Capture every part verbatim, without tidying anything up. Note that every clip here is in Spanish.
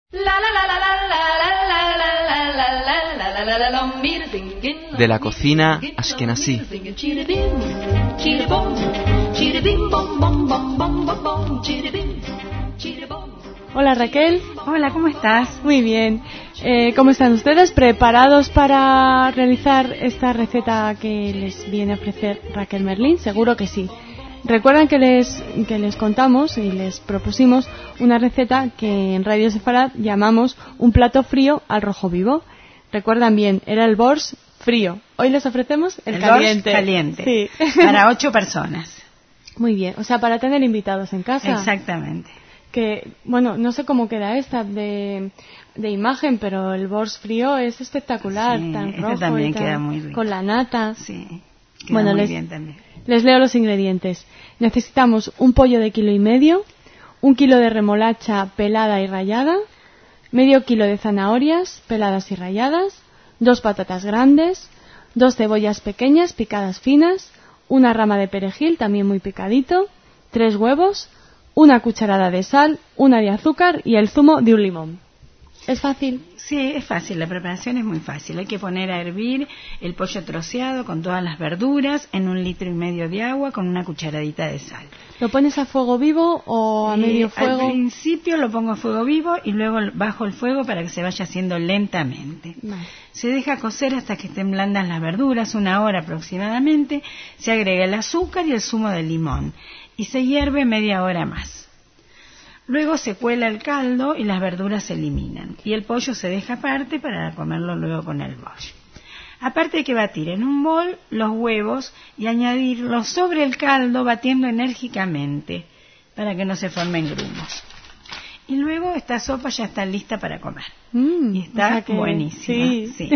De la cocina ashkenazí. Hola Raquel. Hola, ¿cómo estás? Muy bien. Eh, ¿Cómo están ustedes? ¿Preparados para realizar esta receta que les viene a ofrecer Raquel Merlín? Seguro que sí. Recuerdan que les, que les contamos y les propusimos una receta que en Radio Sefarad llamamos un plato frío al rojo vivo. Recuerdan bien, era el borsch frío. Hoy les ofrecemos el, el caliente. caliente. Sí. Para ocho personas. Muy bien, o sea, para tener invitados en casa. Exactamente. Que, bueno, no sé cómo queda esta de, de imagen, pero el borsch frío es espectacular, sí, tan este rojo también y tan, queda muy rico. con la nata. Sí, queda bueno, muy les, bien también. Les leo los ingredientes. Necesitamos un pollo de kilo y medio, un kilo de remolacha pelada y rallada, medio kilo de zanahorias peladas y ralladas, dos patatas grandes, dos cebollas pequeñas picadas finas, una rama de perejil también muy picadito, tres huevos, una cucharada de sal, una de azúcar y el zumo de un limón. ¿Es fácil? Sí, es fácil, la preparación es muy fácil. Hay que poner a hervir el pollo troceado con todas las verduras en un litro y medio de agua con una cucharadita de sal. ¿Lo pones a fuego vivo o a eh, medio fuego? Al principio lo pongo a fuego vivo y luego bajo el fuego para que se vaya haciendo lentamente. Vale. Se deja cocer hasta que estén blandas las verduras, una hora aproximadamente. Se agrega el azúcar y el zumo de limón y se hierve media hora más. Luego se cuela el caldo y las verduras se eliminan. Y el pollo se deja aparte para comerlo luego con el borsch. Aparte hay que batir en un bol los huevos y añadirlos sobre el caldo batiendo enérgicamente para que no se formen grumos. Y luego esta sopa ya está lista para comer. Mm, y está o sea que, buenísima. Sí. Sí.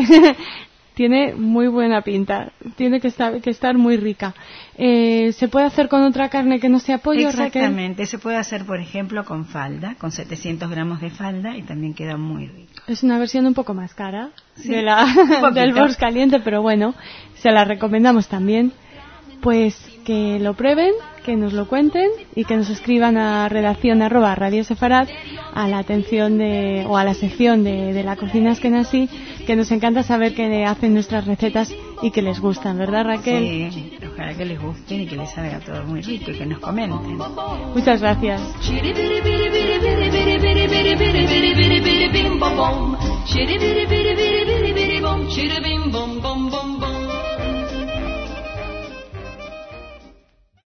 Tiene muy buena pinta, tiene que estar, que estar muy rica. Eh, ¿Se puede hacer con otra carne que no sea pollo, Exactamente, Raquel? se puede hacer por ejemplo con falda, con setecientos gramos de falda y también queda muy rico. Es una versión un poco más cara sí, de la, del borsch caliente, pero bueno, se la recomendamos también. Pues que lo prueben, que nos lo cuenten y que nos escriban a redacción arroba Radio Sefarad a la atención de, o a la sección de, de la cocina ashkenazí, que nos encanta saber que hacen nuestras recetas y que les gustan, ¿verdad, Raquel? Sí, ojalá que les gusten y que les salga todo muy rico y que nos comenten. Muchas gracias. Shitty bitty bitty bitty bitty bitty bom, shitty bim bom bom bom bom.